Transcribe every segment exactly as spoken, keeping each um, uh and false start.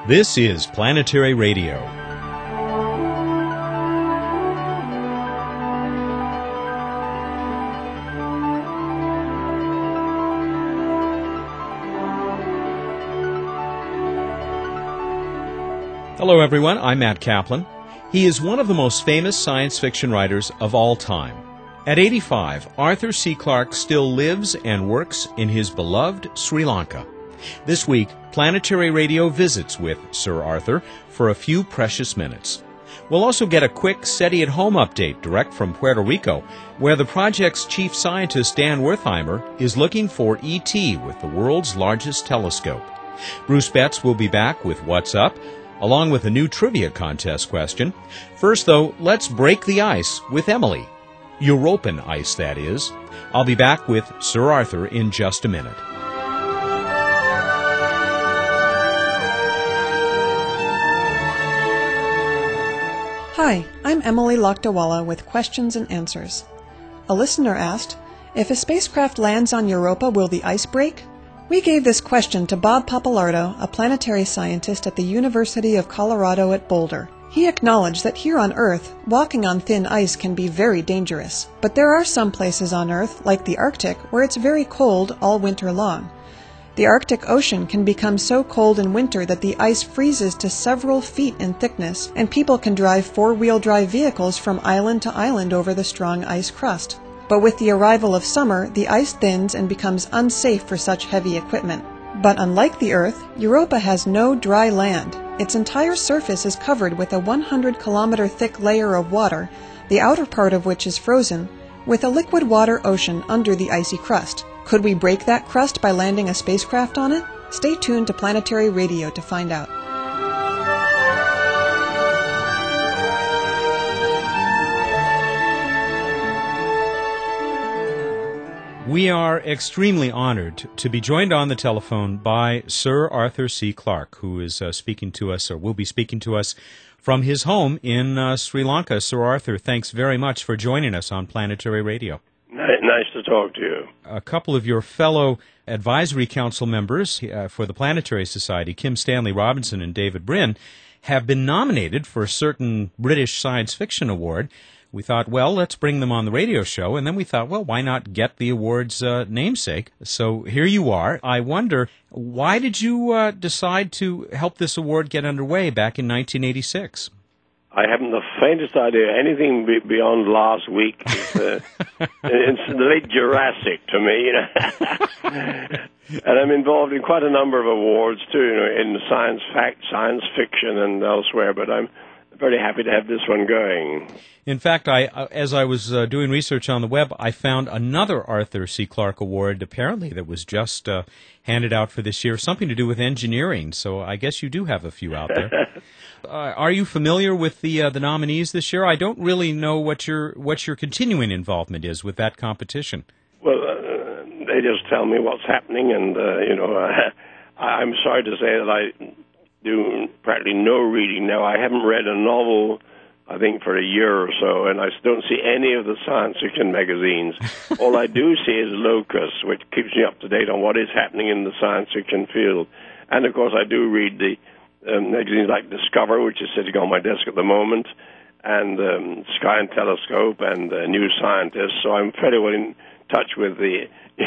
This is Planetary Radio. Hello everyone, I'm Matt Kaplan. He is one of the most famous science fiction writers of all time. At eighty-five, Arthur C. Clarke still lives and works in his beloved Sri Lanka. This week, Planetary Radio visits with Sir Arthur for a few precious minutes. We'll also get a quick SETI at Home update direct from Puerto Rico, where the project's chief scientist, Dan Wertheimer, is looking for E T with the world's largest telescope. Bruce Betts will be back with What's Up, along with a new trivia contest question. First, though, let's break the ice with Emily. European ice, that is. I'll be back with Sir Arthur in just a minute. Hi, I'm Emily Lakdawalla with Questions and Answers. A listener asked, if a spacecraft lands on Europa, will the ice break? We gave this question to Bob Pappalardo, a planetary scientist at the University of Colorado at Boulder. He acknowledged that here on Earth, walking on thin ice can be very dangerous. But there are some places on Earth, like the Arctic, where it's very cold all winter long. The Arctic Ocean can become so cold in winter that the ice freezes to several feet in thickness, and people can drive four-wheel drive vehicles from island to island over the strong ice crust. But with the arrival of summer, the ice thins and becomes unsafe for such heavy equipment. But unlike the Earth, Europa has no dry land. Its entire surface is covered with a one hundred kilometer thick layer of water, the outer part of which is frozen, with a liquid water ocean under the icy crust. Could we break that crust by landing a spacecraft on it? Stay tuned to Planetary Radio to find out. We are extremely honored to be joined on the telephone by Sir Arthur C. Clarke, who is uh, speaking to us, or will be speaking to us, from his home in uh, Sri Lanka. Sir Arthur, thanks very much for joining us on Planetary Radio. Nice to talk to you. A couple of your fellow advisory council members uh, for the Planetary Society, Kim Stanley Robinson and David Brin, have been nominated for a certain British science fiction award. We thought, well, let's bring them on the radio show, and then we thought, well, why not get the award's uh, namesake? So here you are. I wonder, why did you uh, decide to help this award get underway back in nineteen eighty-six? I haven't the faintest idea. Anything be- beyond last week is uh, it's the late Jurassic to me, you know. And I'm involved in quite a number of awards too, you know, in science fact, science fiction, and elsewhere. But I'm very happy to have this one going. In fact, I, as I was uh, doing research on the web, I found another Arthur C. Clarke Award, apparently, that was just uh, handed out for this year, something to do with engineering. So I guess you do have a few out there. uh, are you familiar with the uh, the nominees this year? I don't really know what your what your continuing involvement is with that competition. Well, uh, they just tell me what's happening, and uh, you know, uh, I'm sorry to say that I do practically no reading now. I haven't read a novel, I think, for a year or so, and I don't see any of the science fiction magazines. All I do see is Locus, which keeps me up to date on what is happening in the science fiction field. And, of course, I do read the um, magazines like Discover, which is sitting on my desk at the moment, and um, Sky and Telescope, and uh, New Scientist, so I'm fairly well in touch with the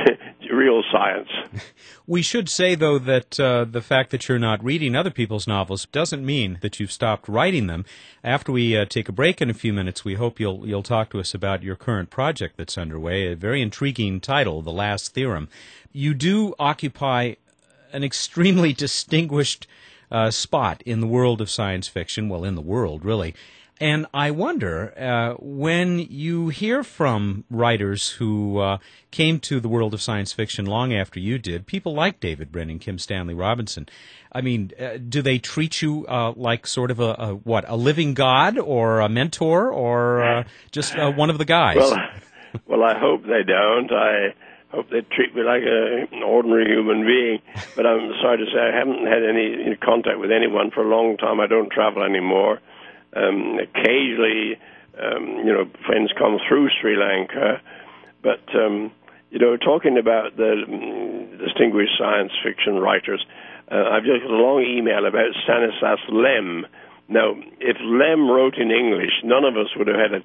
real science. We should say, though, that uh, the fact that you're not reading other people's novels doesn't mean that you've stopped writing them. After we uh, take a break in a few minutes, we hope you'll you'll talk to us about your current project that's underway, a very intriguing title, The Last Theorem. You do occupy an extremely distinguished uh, spot in the world of science fiction, well, in the world, really. And I wonder, uh, when you hear from writers who uh, came to the world of science fiction long after you did, people like David Brin and Kim Stanley Robinson, I mean, uh, do they treat you uh, like sort of a, a, what, a living god or a mentor or uh, just uh, one of the guys? Well, well, I hope they don't. I hope they treat me like a, an ordinary human being. But I'm sorry to say I haven't had any contact with anyone for a long time. I don't travel anymore. Um, occasionally, um, you know, friends come through Sri Lanka, but, um, you know, talking about the um, distinguished science fiction writers, Uh, I've just got a long email about Stanislas Lem. Now, if Lem wrote in English, none of us would have had a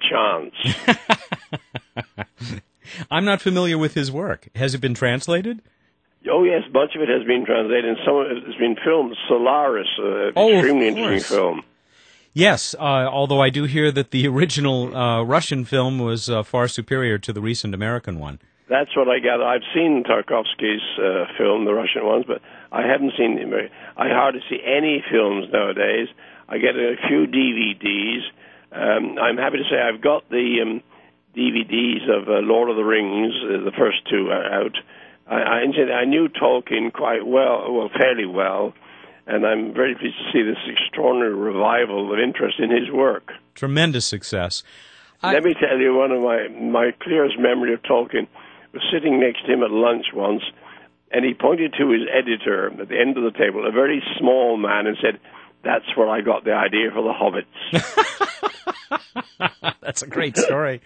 chance. I'm not familiar with his work. Has it been translated? Oh, yes, a bunch of it has been translated, and some of it has been filmed. Solaris, an oh, extremely interesting film. Yes, uh, although I do hear that the original uh, Russian film was uh, far superior to the recent American one. That's what I gather. I've seen Tarkovsky's uh, film, the Russian ones, but I haven't seen the American. I hardly see any films nowadays. I get a few D V Ds. Um, I'm happy to say I've got the um, D V Ds of uh, Lord of the Rings. Uh, the first two are out. I, I, I knew Tolkien quite well, well, fairly well, and I'm very pleased to see this extraordinary revival of interest in his work. Tremendous success. I... Let me tell you, one of my, my clearest memory of Tolkien was sitting next to him at lunch once, and he pointed to his editor at the end of the table, a very small man, and said, "That's where I got the idea for the Hobbits." That's a great story.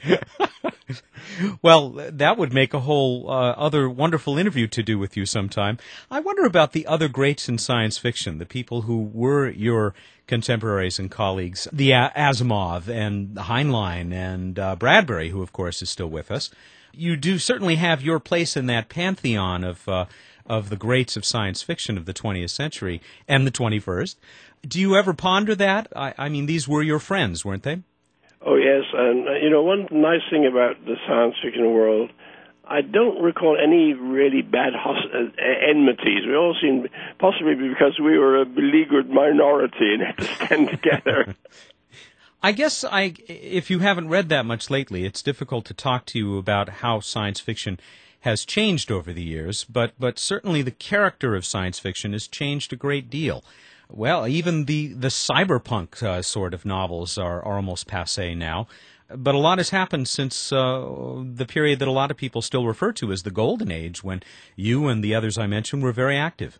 Well, that would make a whole uh, other wonderful interview to do with you sometime. I wonder about the other greats in science fiction, the people who were your contemporaries and colleagues, the uh, Asimov and Heinlein and uh, Bradbury, who, of course, is still with us. You do certainly have your place in that pantheon of uh, of the greats of science fiction of the twentieth century and the twenty-first. Do you ever ponder that? I, I mean, these were your friends, weren't they? Oh, yes. And, uh, you know, one nice thing about the science fiction world, I don't recall any really bad host- uh, enmities. We all seem, possibly because we were a beleaguered minority and had to stand together. I guess I, if you haven't read that much lately, it's difficult to talk to you about how science fiction has changed over the years, but, but certainly the character of science fiction has changed a great deal. Well, even the, the cyberpunk uh, sort of novels are, are almost passé now. But a lot has happened since uh, the period that a lot of people still refer to as the Golden Age, when you and the others I mentioned were very active.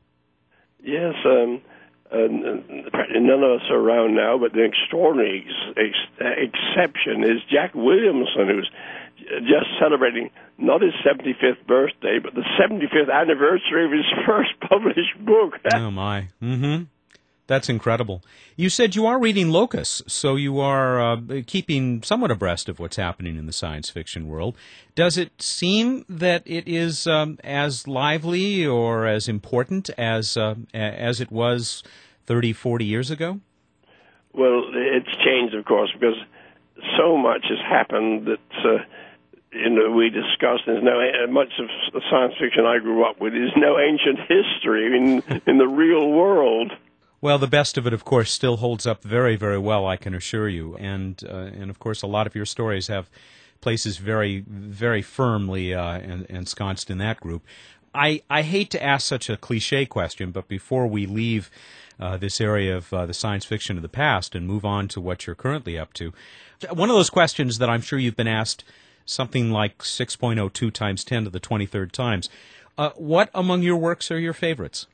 Yes, um, uh, practically none of us are around now, but the extraordinary ex- ex- exception is Jack Williamson, who's just celebrating not his seventy-fifth birthday, but the seventy-fifth anniversary of his first published book. Oh, my. Mm-hmm. That's incredible. You said you are reading Locus, so you are uh, keeping somewhat abreast of what's happening in the science fiction world. Does it seem that it is um, as lively or as important as uh, as it was thirty, forty years ago? Well, it's changed, of course, because so much has happened that uh, you know we discussed. There's no much of the science fiction I grew up with is no ancient history in in the real world. Well, the best of it, of course, still holds up very, very well, I can assure you. And, uh, and of course, a lot of your stories have places very, very firmly uh, ensconced in that group. I, I hate to ask such a cliche question, but before we leave uh, this area of uh, the science fiction of the past and move on to what you're currently up to, one of those questions that I'm sure you've been asked something like six point oh two times ten to the twenty-third times, uh, what among your works are your favorites?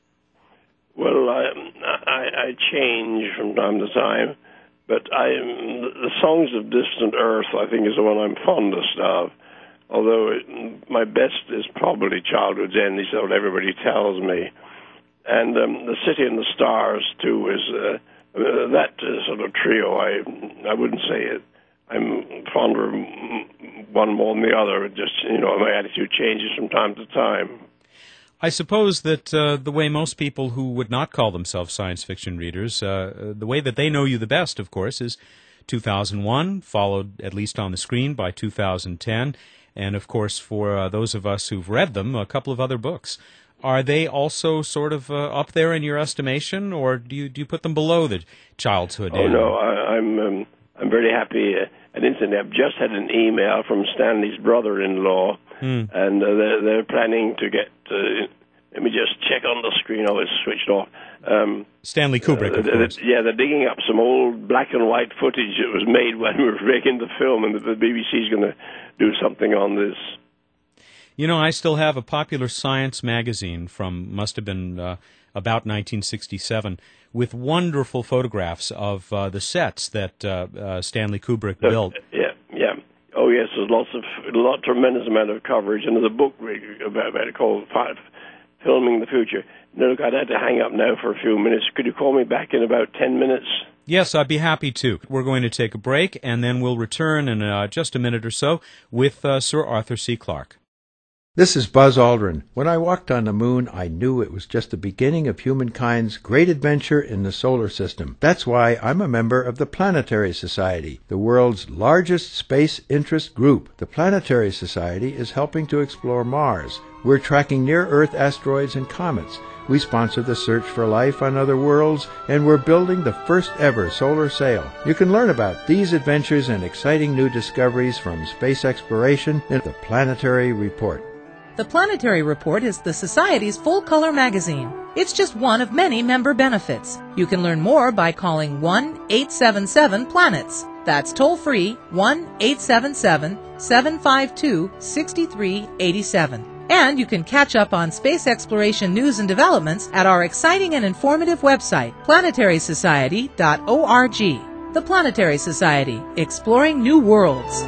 Well, I, I, I change from time to time, but I, the Songs of Distant Earth, I think, is the one I'm fondest of, although it, my best is probably Childhood's End, is what everybody tells me. And um, The City and the Stars, too, is uh, that uh, sort of trio. I I wouldn't say it. I'm fonder of one more than the other. It just, you know, my attitude changes from time to time. I suppose that uh, the way most people who would not call themselves science fiction readers, uh, the way that they know you the best, of course, is two thousand one, followed at least on the screen by two thousand ten, and of course for uh, those of us who've read them, a couple of other books. Are they also sort of uh, up there in your estimation, or do you do you put them below the childhood? Oh, no, I, I'm um, I'm very happy. Uh, and incidentally, I've just had an email from Stanley's brother-in-law, mm. and uh, they're, they're planning to get, uh, let me just check on the screen, oh, it's switched off. Um, Stanley Kubrick, uh, of course. Yeah, they're digging up some old black and white footage that was made when we were making the film, and the B B C's going to do something on this. You know, I still have a popular science magazine from, must have been uh, about nineteen sixty-seven, with wonderful photographs of uh, the sets that uh, uh, Stanley Kubrick uh, built. Yeah, yeah. Oh, yes, there's lots of, a lot, tremendous amount of coverage, and there's a book about, about it called Five, filming the future. No, look, I'd have to hang up now for a few minutes. Could you call me back in about ten minutes? Yes, I'd be happy to. We're going to take a break, and then we'll return in uh, just a minute or so with uh, Sir Arthur C. Clarke. This is Buzz Aldrin. When I walked on the moon, I knew it was just the beginning of humankind's great adventure in the solar system. That's why I'm a member of the Planetary Society, the world's largest space interest group. The Planetary Society is helping to explore Mars. We're tracking near-Earth asteroids and comets. We sponsor the search for life on other worlds, and we're building the first ever solar sail. You can learn about these adventures and exciting new discoveries from space exploration in the Planetary Report. The Planetary Report is the Society's full-color magazine. It's just one of many member benefits. You can learn more by calling one eight seven seven planets. That's toll-free one eight seven seven, seven five two, six three eight seven. And you can catch up on space exploration news and developments at our exciting and informative website, planetary society dot org. The Planetary Society, exploring new worlds.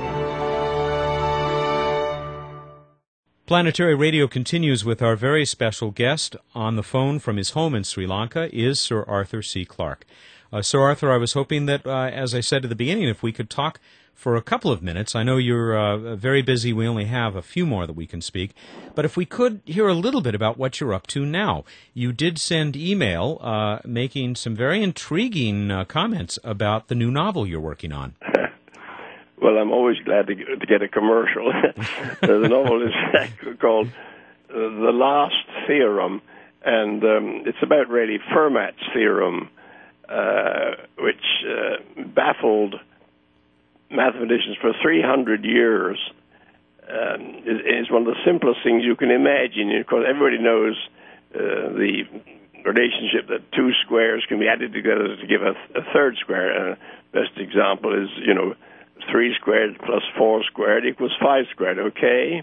Planetary Radio continues with our very special guest. On the phone from his home in Sri Lanka is Sir Arthur C. Clarke. Uh, Sir Arthur, I was hoping that, uh, as I said at the beginning, if we could talk for a couple of minutes. I know you're uh, very busy. We only have a few more that we can speak. But if we could hear a little bit about what you're up to now. You did send email uh, making some very intriguing uh, comments about the new novel you're working on. Well, I'm always glad to, to get a commercial. The novel is called uh, The Last Theorem, and um, it's about really Fermat's theorem, uh, which uh, baffled mathematicians for three hundred years. Um, it is one of the simplest things you can imagine. Of course, everybody knows uh, the relationship that two squares can be added together to give a, a third square. Uh, best example is, you know, three squared plus four squared equals five squared, okay?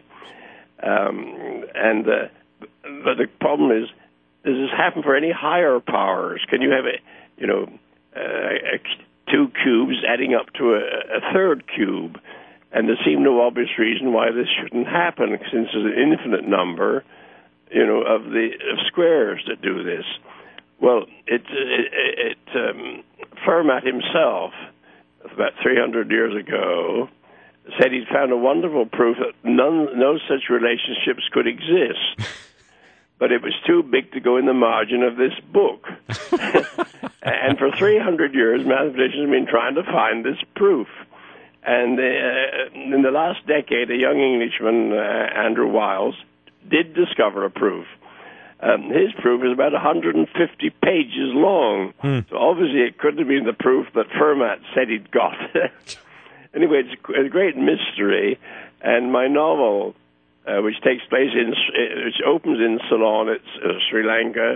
Um, and uh, but the problem is, does this happen for any higher powers? Can you have a, you know, uh, a, two cubes adding up to a, a third cube? And there seemed no obvious reason why this shouldn't happen, since there's an infinite number, you know, of the of squares that do this. Well, it, it, it um, Fermat himself, about three hundred years ago, said he'd found a wonderful proof that none, no such relationships could exist. But it was too big to go in the margin of this book. And for three hundred years, mathematicians have been trying to find this proof. And uh, in the last decade, a young Englishman, uh, Andrew Wiles, did discover a proof. Um, his proof is about one hundred fifty pages long. Hmm. So obviously it couldn't have been the proof that Fermat said he'd got. Anyway, it's a great mystery. And my novel, uh, which takes place in, which opens in Ceylon, it's uh, Sri Lanka,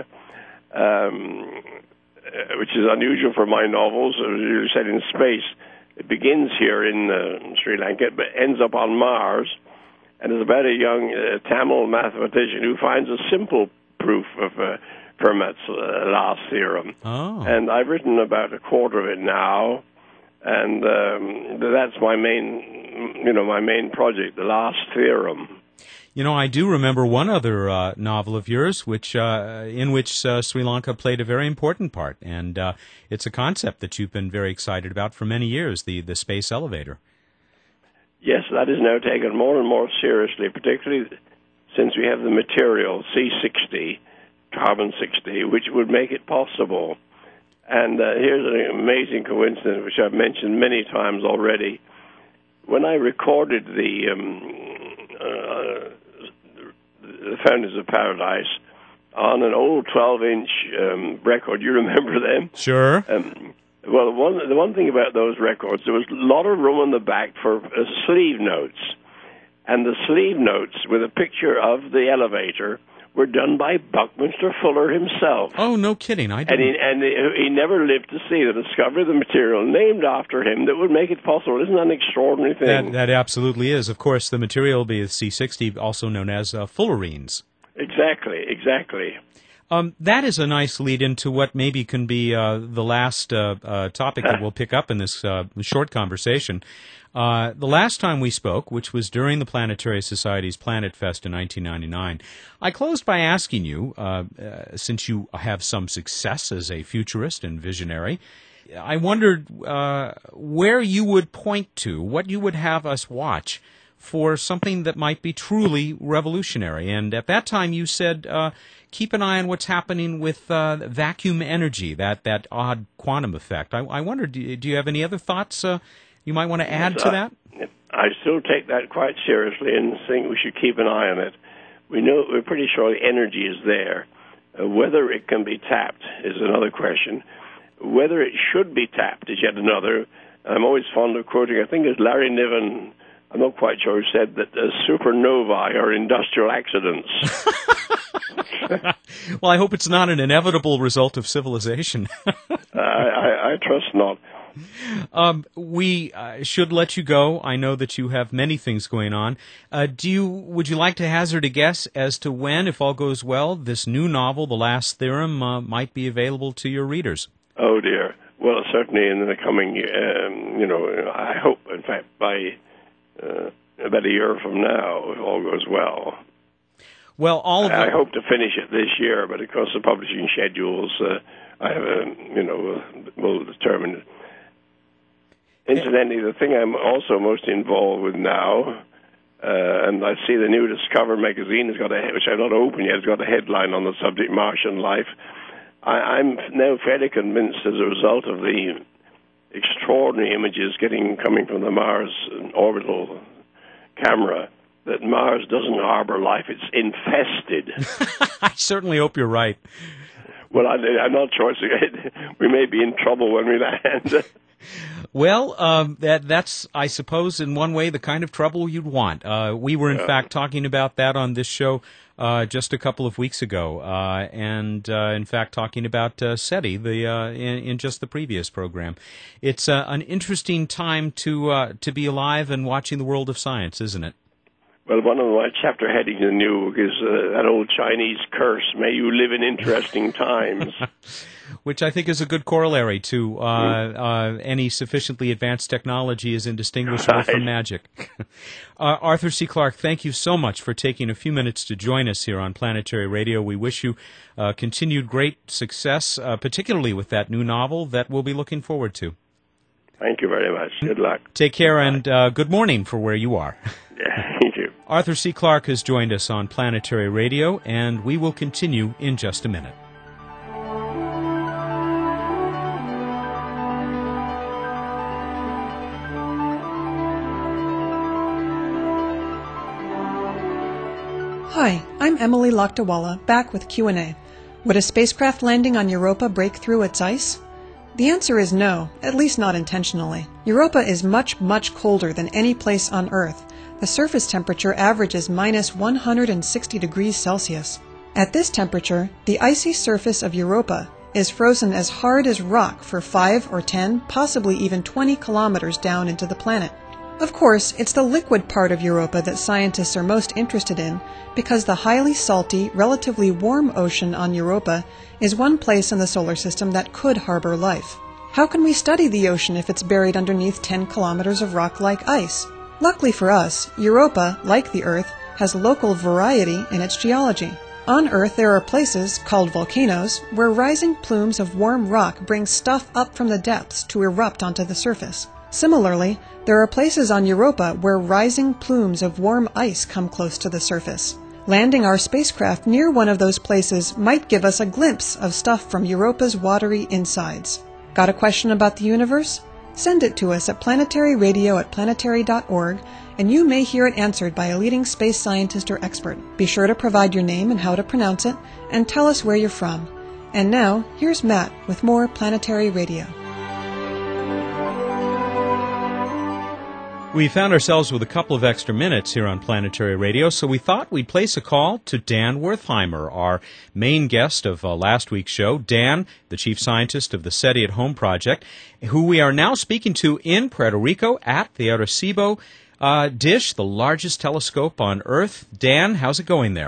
um, uh, which is unusual for my novels, usually set in space. It begins here in uh, Sri Lanka, but ends up on Mars, and is about a young uh, Tamil mathematician who finds a simple proof of uh, Fermat's uh, last theorem. Oh. And I've written about a quarter of it now, and um, that's my main, you know, my main project, the last theorem. You know, I do remember one other uh, novel of yours, which uh, in which uh, Sri Lanka played a very important part, and uh, it's a concept that you've been very excited about for many years, the, the space elevator. Yes, that is now taken more and more seriously, particularly since we have the material C sixty, carbon sixty, which would make it possible. And uh, here's an amazing coincidence, which I've mentioned many times already. When I recorded the... Um, uh, the Founders of Paradise on an old twelve-inch um, record. You remember them? Sure. Um, well, one, the one thing about those records, there was a lot of room on the back for uh, sleeve notes. And the sleeve notes with a picture of the elevator were done by Buckminster Fuller himself. Oh, no kidding. I didn't. And, he, and he, he never lived to see the discovery of the material named after him that would make it possible. Isn't that an extraordinary thing? That, that absolutely is. Of course, the material will be C sixty, also known as uh, fullerenes. Exactly, exactly. Um, that is a nice lead into what maybe can be uh, the last uh, uh, topic that we'll pick up in this uh, short conversation. Uh, the last time we spoke, which was during the Planetary Society's Planet Fest in nineteen ninety-nine, I closed by asking you, uh, uh, since you have some success as a futurist and visionary, I wondered uh, where you would point to, what you would have us watch for something that might be truly revolutionary. And at that time you said, uh, keep an eye on what's happening with uh, vacuum energy, that, that odd quantum effect. I, I wonder, do, do you have any other thoughts uh, you might want to add yes, to I, that? I still take that quite seriously and think we should keep an eye on it. We know, we're pretty sure the energy is there. Uh, whether it can be tapped is another question. Whether it should be tapped is yet another. I'm always fond of quoting, I think it's Larry Niven, I'm not quite sure, who said that uh, supernovae are industrial accidents. Well, I hope it's not an inevitable result of civilization. I, I, I trust not. Um, we uh, should let you go. I know that you have many things going on. Uh, do you? Would you like to hazard a guess as to when, if all goes well, this new novel, The Last Theorem, uh, might be available to your readers? Oh, dear. Well, certainly in the coming, um, you know, I hope, in fact, by uh, about a year from now, if all goes well. Well, all of I, the... I hope to finish it this year, but of course the publishing schedules, uh, I have, a, you know, will determine. Incidentally, the thing I'm also most involved with now, uh, and I see the new Discover magazine has got a, which I've not opened yet, has got a headline on the subject, Martian Life. I, I'm now fairly convinced, as a result of the extraordinary images getting coming from the Mars orbital camera, that Mars doesn't harbor life; it's infested. I certainly hope you're right. Well, I, I'm not sure. We may be in trouble when we land. Well, um, that that's, I suppose, in one way, the kind of trouble you'd want. Uh, we were, in yeah. fact, talking about that on this show uh, just a couple of weeks ago, uh, and, uh, in fact, talking about uh, SETI the, uh, in, in just the previous program. It's uh, an interesting time to uh, to be alive and watching the world of science, isn't it? Well, one of my chapter headings in the new book is uh, that old Chinese curse, may you live in interesting times. Which I think is a good corollary to uh, uh, any sufficiently advanced technology is indistinguishable right. from magic. uh, Arthur C. Clarke, thank you so much for taking a few minutes to join us here on Planetary Radio. We wish you uh, continued great success, uh, particularly with that new novel that we'll be looking forward to. Thank you very much. Good luck. Take care, and uh, good morning for where you are. Yeah, thank you. Arthur C. Clarke has joined us on Planetary Radio, and we will continue in just a minute. Hi, I'm Emily Lakdawalla, back with Q and A. Would a spacecraft landing on Europa break through its ice? The answer is no, at least not intentionally. Europa is much, much colder than any place on Earth. The surface temperature averages minus one hundred sixty degrees Celsius. At this temperature, the icy surface of Europa is frozen as hard as rock for five or ten, possibly even twenty kilometers down into the planet. Of course, it's the liquid part of Europa that scientists are most interested in, because the highly salty, relatively warm ocean on Europa is one place in the solar system that could harbor life. How can we study the ocean if it's buried underneath ten kilometers of rock-like ice? Luckily for us, Europa, like the Earth, has local variety in its geology. On Earth there are places, called volcanoes, where rising plumes of warm rock bring stuff up from the depths to erupt onto the surface. Similarly, there are places on Europa where rising plumes of warm ice come close to the surface. Landing our spacecraft near one of those places might give us a glimpse of stuff from Europa's watery insides. Got a question about the universe? Send it to us at planetaryradio at planetary dot org, and you may hear it answered by a leading space scientist or expert. Be sure to provide your name and how to pronounce it, and tell us where you're from. And now, here's Matt with more Planetary Radio. We found ourselves with a couple of extra minutes here on Planetary Radio, so we thought we'd place a call to Dan Wertheimer, our main guest of uh, last week's show. Dan, the chief scientist of the SETI at Home project, who we are now speaking to in Puerto Rico at the Arecibo uh, dish, the largest telescope on Earth. Dan, how's it going there?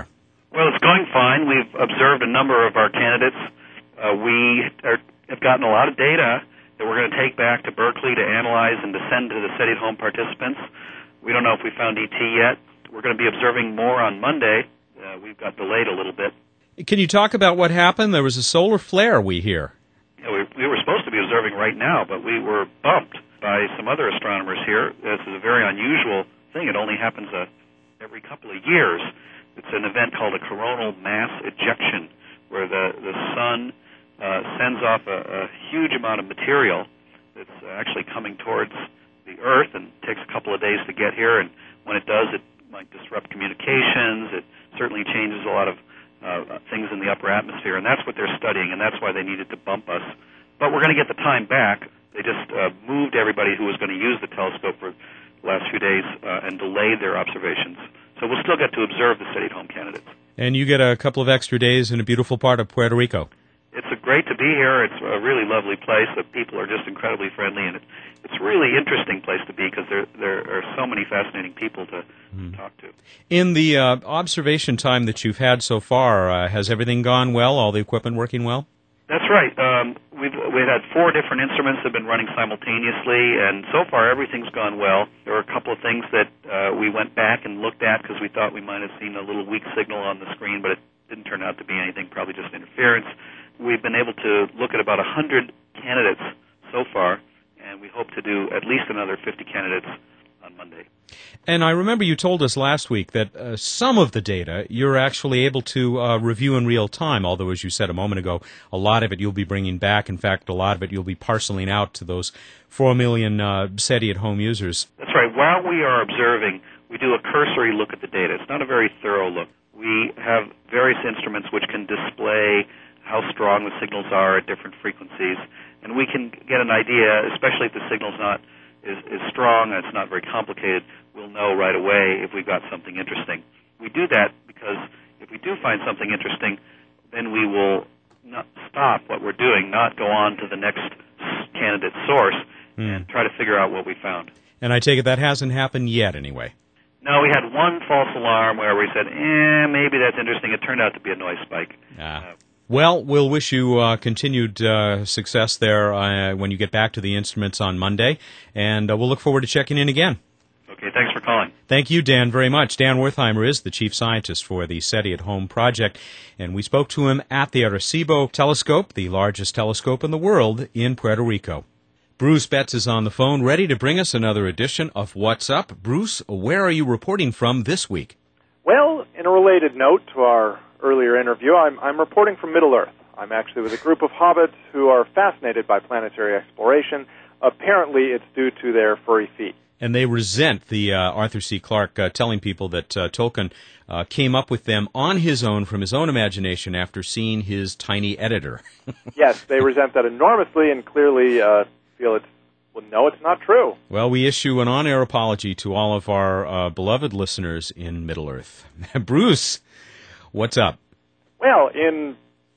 Well, it's going fine. We've observed a number of our candidates. Uh, we are, have gotten a lot of data that we're going to take back to Berkeley to analyze and to send to the study at home participants. We don't know if we found E T yet. We're going to be observing more on Monday. Uh, we've got delayed a little bit. Can you talk about what happened? There was a solar flare, we hear. Yeah, we, we were supposed to be observing right now, but we were bumped by some other astronomers here. This is a very unusual thing. It only happens uh, every couple of years. It's an event called a coronal mass ejection, where the, the sun uh, sends off a, a huge amount of material that's actually coming towards the Earth and takes a couple of days to get here. And when it does, it might disrupt communications. It certainly changes a lot of uh, things in the upper atmosphere, and that's what they're studying, and that's why they needed to bump us. But we're going to get the time back. They just uh, moved everybody who was going to use the telescope for the last few days uh, and delayed their observations. So we'll still get to observe the study-at-home candidates. And you get a couple of extra days in a beautiful part of Puerto Rico. It's a great to be here. It's a really lovely place. The people are just incredibly friendly, and it, it's a really interesting place to be because there there are so many fascinating people to, mm. to talk to. In the uh, observation time that you've had so far, uh, has everything gone well? All the equipment working well? That's right. Um, we've we've had four different instruments that have been running simultaneously, and so far everything's gone well. There were a couple of things that uh, we went back and looked at because we thought we might have seen a little weak signal on the screen, but it didn't turn out to be anything, probably just interference. We've been able to look at about one hundred candidates so far, and we hope to do at least another fifty candidates on Monday. And I remember you told us last week that uh, some of the data you're actually able to uh, review in real time, although, as you said a moment ago, a lot of it you'll be bringing back. In fact, a lot of it you'll be parceling out to those four million uh, SETI-at-home users. That's right. While we are observing, we do a cursory look at the data. It's not a very thorough look. We have various instruments which can display how strong the signals are at different frequencies, and we can get an idea, especially if the signal's not is, is strong and it's not very complicated, we'll know right away if we've got something interesting. We do that because if we do find something interesting, then we will not stop what we're doing, not go on to the next candidate source mm. and try to figure out what we found. And I take it that hasn't happened yet anyway. No, we had one false alarm where we said, eh, maybe that's interesting. It turned out to be a noise spike. Ah. Uh, Well, we'll wish you uh, continued uh, success there uh, when you get back to the instruments on Monday, and uh, we'll look forward to checking in again. Okay, thanks for calling. Thank you, Dan, very much. Dan Wertheimer is the chief scientist for the SETI-at-Home project, and we spoke to him at the Arecibo telescope, the largest telescope in the world in Puerto Rico. Bruce Betts is on the phone, ready to bring us another edition of What's Up. Bruce, where are you reporting from this week? Well, in a related note to our earlier interview, I'm, I'm reporting from Middle-earth. I'm actually with a group of hobbits who are fascinated by planetary exploration. Apparently, it's due to their furry feet. And they resent the uh, Arthur C. Clarke uh, telling people that uh, Tolkien uh, came up with them on his own, from his own imagination, after seeing his tiny editor. Yes, they resent that enormously and clearly uh, feel it's, well, no, it's not true. Well, we issue an on-air apology to all of our uh, beloved listeners in Middle-earth. Bruce, what's up? Well, in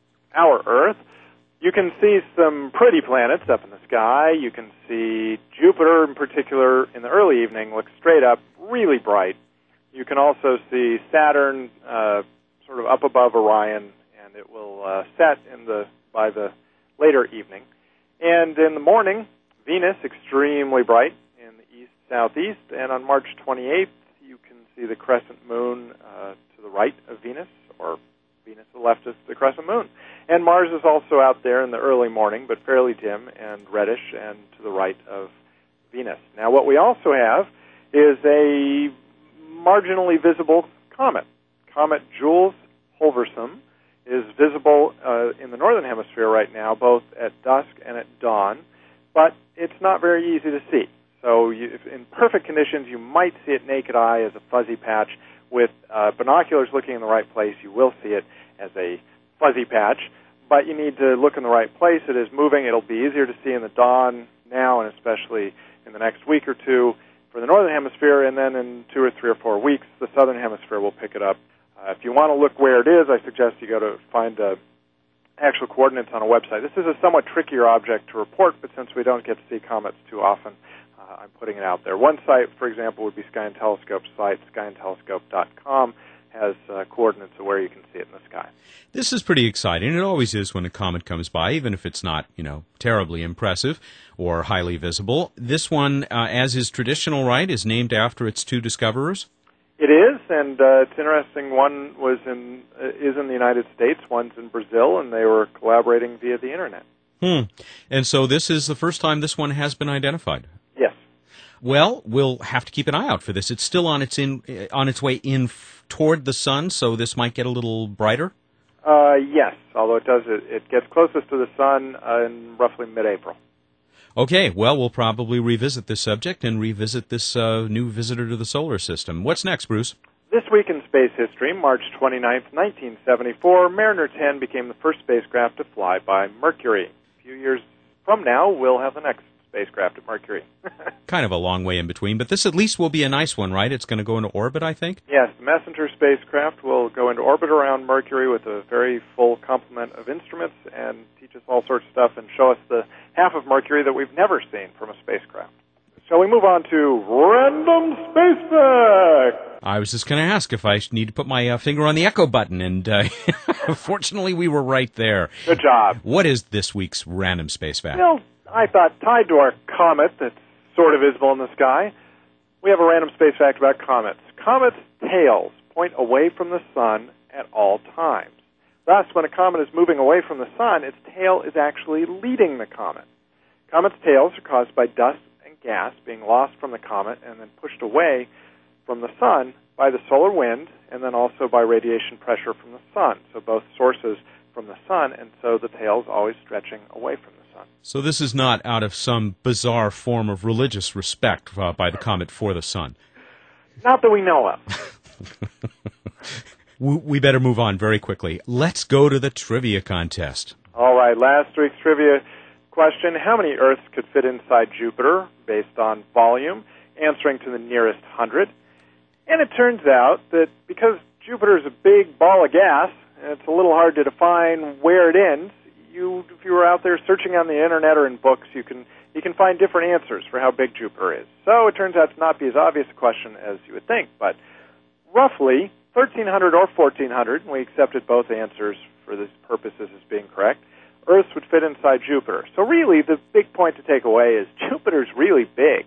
our Earth, you can see some pretty planets up in the sky. You can see Jupiter, in particular, in the early evening, look straight up, really bright. You can also see Saturn uh, sort of up above Orion, and it will uh, set in the by the later evening. And in the morning, Venus, extremely bright in the east-southeast. And on March twenty-eighth, you can see the crescent moon uh, to the right of Venus, or Venus to the left of the crescent moon. And Mars is also out there in the early morning, but fairly dim and reddish and to the right of Venus. Now, what we also have is a marginally visible comet. Comet Jules Holversum is visible uh, in the northern hemisphere right now, both at dusk and at dawn, but it's not very easy to see. So you, if in perfect conditions, you might see it naked eye as a fuzzy patch. With uh, binoculars looking in the right place, you will see it as a fuzzy patch, but you need to look in the right place. It is moving. It'll be easier to see in the dawn now, and especially in the next week or two for the northern hemisphere, and then in two or three or four weeks, the southern hemisphere will pick it up. Uh, if you want to look where it is, I suggest you go to find uh, actual coordinates on a website. This is a somewhat trickier object to report, but since we don't get to see comets too often, uh, I'm putting it out there. One site, for example, would be Sky and Telescope's site, sky and telescope dot com, has uh, coordinates of where you can see it in the sky. This is pretty exciting. It always is when a comet comes by, even if it's not, you know, terribly impressive or highly visible. This one, uh, as is traditional, right, is named after its two discoverers? It is, and uh, it's interesting. One was in uh, is in the United States, one's in Brazil, and they were collaborating via the Internet. Hmm. And so this is the first time this one has been identified? Yes. Well, we'll have to keep an eye out for this. It's still on its in on its way in f- toward the sun, so this might get a little brighter? Uh, yes, although it does it, it gets closest to the sun uh, in roughly mid-April. Okay, well, we'll probably revisit this subject and revisit this uh, new visitor to the solar system. What's next, Bruce? This week in space history, March twenty-ninth, nineteen seventy-four, Mariner ten became the first spacecraft to fly by Mercury. A few years from now, we'll have the next spacecraft at Mercury. Kind of a long way in between, but this at least will be a nice one, right? It's going to go into orbit, I think? Yes, the Messenger spacecraft will go into orbit around Mercury with a very full complement of instruments and teach us all sorts of stuff and show us the half of Mercury that we've never seen from a spacecraft. Shall we move on to Random Space Fact? I was just going to ask if I need to put my uh, finger on the echo button, and uh, fortunately we were right there. Good job. What is this week's Random Space Fact? Well, I thought tied to our comet that's sort of visible in the sky, we have a random space fact about comets. Comets' tails point away from the sun at all times. Thus, when a comet is moving away from the sun, its tail is actually leading the comet. Comets' tails are caused by dust and gas being lost from the comet and then pushed away from the sun by the solar wind and then also by radiation pressure from the sun. So both sources from the sun, and so the tail is always stretching away from the sun. So this is not out of some bizarre form of religious respect uh, by the comet for the sun. Not that we know of. We better move on very quickly. Let's go to the trivia contest. All right, last week's trivia question, how many Earths could fit inside Jupiter based on volume, answering to the nearest hundred? And it turns out that because Jupiter is a big ball of gas, and it's a little hard to define where it ends, you, if you were out there searching on the Internet or in books, you can you can find different answers for how big Jupiter is. So it turns out to not be as obvious a question as you would think, but roughly thirteen hundred or fourteen hundred, and we accepted both answers for this purposes as being correct, Earths would fit inside Jupiter. So really, the big point to take away is Jupiter's really big.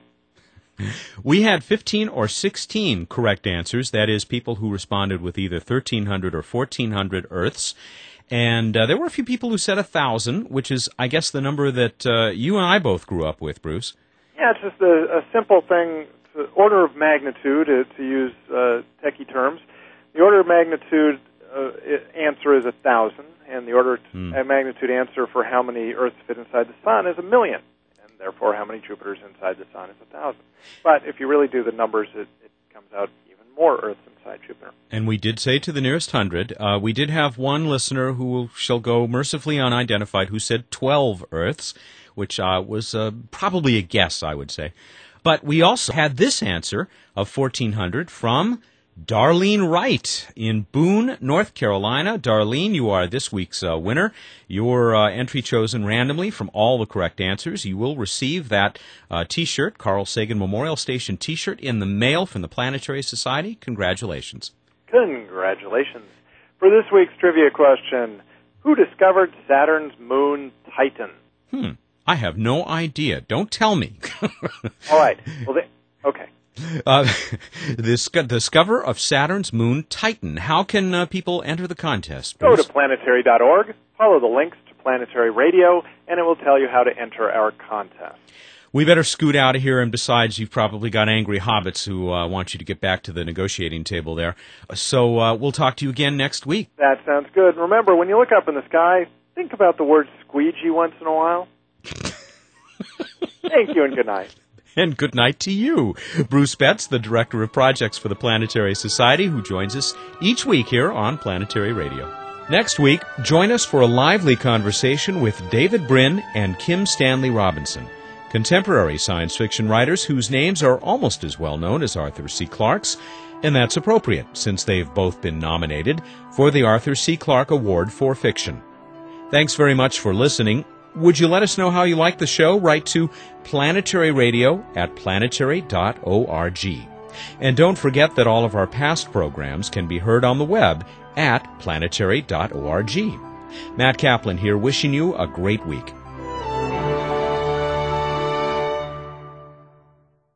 We had fifteen or sixteen correct answers, that is, people who responded with either thirteen hundred or fourteen hundred Earths. And uh, there were a few people who said one thousand, which is, I guess, the number that uh, you and I both grew up with, Bruce. Yeah, it's just a, a simple thing, it's order of magnitude, uh, to use uh, techie terms. The order of magnitude uh, answer is one thousand, and the order of mm. magnitude answer for how many Earths fit inside the Sun is a million. Therefore, how many Jupiters inside the Sun is a thousand. But if you really do the numbers, it, it comes out even more Earths inside Jupiter. And we did say to the nearest hundred. Uh, we did have one listener who shall go mercifully unidentified who said twelve Earths, which uh, was uh, probably a guess, I would say. But we also had this answer of fourteen hundred from Darlene Wright in Boone, North Carolina. Darlene, you are this week's uh, winner. Your uh, entry chosen randomly from all the correct answers. You will receive that uh, T-shirt, Carl Sagan Memorial Station T-shirt, in the mail from the Planetary Society. Congratulations. Congratulations. For this week's trivia question, who discovered Saturn's moon Titan? Hmm. I have no idea. Don't tell me. All right. Well, they, okay. Uh, the discoverer of Saturn's moon Titan. How can uh, people enter the contest, Bruce? Go to planetary dot org, follow the links to Planetary Radio, and it will tell you how to enter our contest. We better scoot out of here, and besides, you've probably got angry hobbits who uh, want you to get back to the negotiating table there. So uh, we'll talk to you again next week. That sounds good. And remember, when you look up in the sky, think about the word squeegee once in a while. Thank you, and good night. And good night to you. Bruce Betts, the Director of Projects for the Planetary Society, who joins us each week here on Planetary Radio. Next week, join us for a lively conversation with David Brin and Kim Stanley Robinson, contemporary science fiction writers whose names are almost as well known as Arthur C. Clarke's, and that's appropriate since they've both been nominated for the Arthur C. Clarke Award for Fiction. Thanks very much for listening. Would you let us know how you like the show? Write to Planetary Radio at planetary dot org. And don't forget that all of our past programs can be heard on the web at planetary dot org. Matt Kaplan here, wishing you a great week.